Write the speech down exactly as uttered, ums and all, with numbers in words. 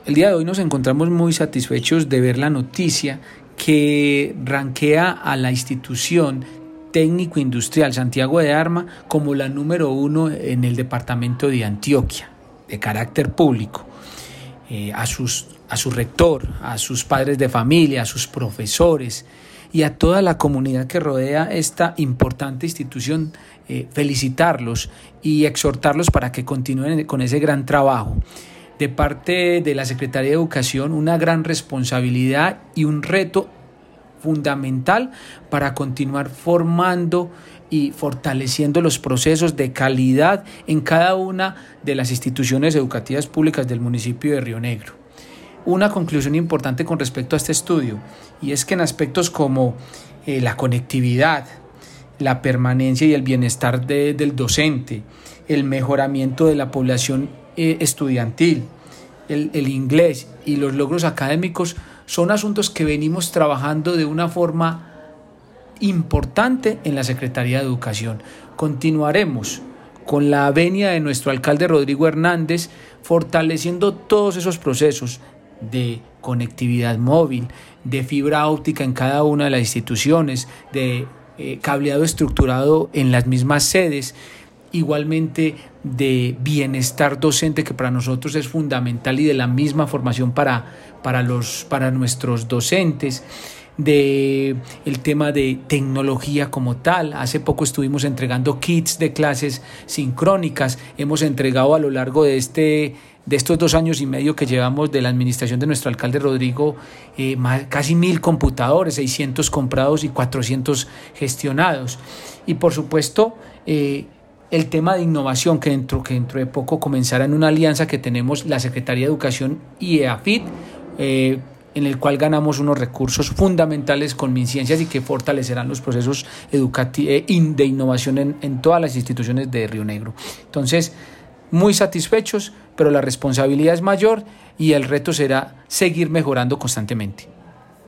el día de hoy nos encontramos muy satisfechos de ver la noticia que ranquea a la institución técnico-industrial Santiago de Arma como la número uno en el departamento de Antioquia, de carácter público. Eh, a, sus, a su rector, a sus padres de familia, a sus profesores y a toda la comunidad que rodea esta importante institución, eh, felicitarlos y exhortarlos para que continúen con ese gran trabajo. De parte de la Secretaría de Educación, una gran responsabilidad y un reto fundamental para continuar formando y fortaleciendo los procesos de calidad en cada una de las instituciones educativas públicas del municipio de Río Negro. Una conclusión importante con respecto a este estudio, y es que en aspectos como eh, la conectividad, la permanencia y el bienestar de, del docente, el mejoramiento de la población eh, estudiantil, el, el inglés y los logros académicos son asuntos que venimos trabajando de una forma importante en la Secretaría de Educación. Continuaremos con la venia de nuestro alcalde Rodrigo Hernández, fortaleciendo todos esos procesos de conectividad móvil, de fibra óptica en cada una de las instituciones, de eh, cableado estructurado en las mismas sedes, igualmente de bienestar docente, que para nosotros es fundamental, y de la misma formación para, para, los, para nuestros docentes, de el tema de tecnología como tal. Hace poco estuvimos entregando kits de clases sincrónicas. Hemos entregado a lo largo de este de estos dos años y medio que llevamos de la administración de nuestro alcalde Rodrigo, eh, más, casi mil computadores, seiscientos comprados y cuatrocientos gestionados. Y por supuesto, eh, el tema de innovación, que dentro, que dentro de poco comenzará en una alianza que tenemos la Secretaría de Educación y EAFIT, eh, en el cual ganamos unos recursos fundamentales con MinCiencias y que fortalecerán los procesos educativos de innovación en, en todas las instituciones de Río Negro. Entonces, muy satisfechos, pero la responsabilidad es mayor y el reto será seguir mejorando constantemente.